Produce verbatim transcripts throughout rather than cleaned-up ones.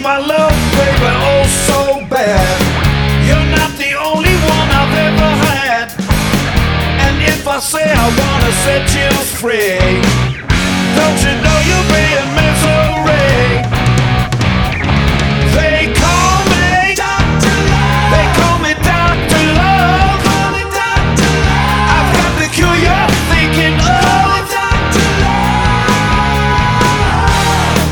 my love, baby, oh so bad. You're not the only one I've ever had. And if I say I wanna set you free, don't you know you'll be in misery? They call me Doctor Love. They call me Doctor Love. I've got the cure you're thinking of. Doctor Love.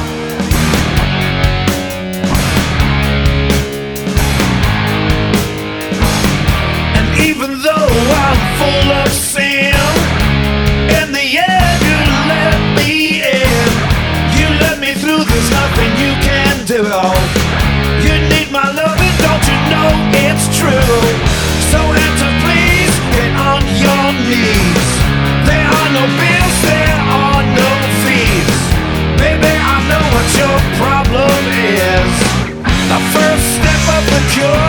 And even though I'm full of sin, in the end you let me in. You let me through, there's nothing you can do. You need my loving, don't you know it's true? So answer please, get on your knees. There are no bills, there are no fees. Baby, I know what your problem is. The first step of the cure